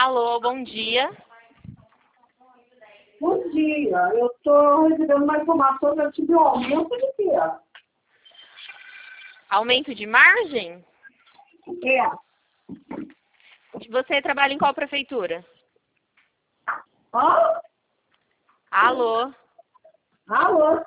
Alô, bom dia. Bom dia, eu estou recebendo uma informação que eu tive um aumento de quê? Aumento de margem? É. Você trabalha em qual prefeitura? Hã? Alô? Alô?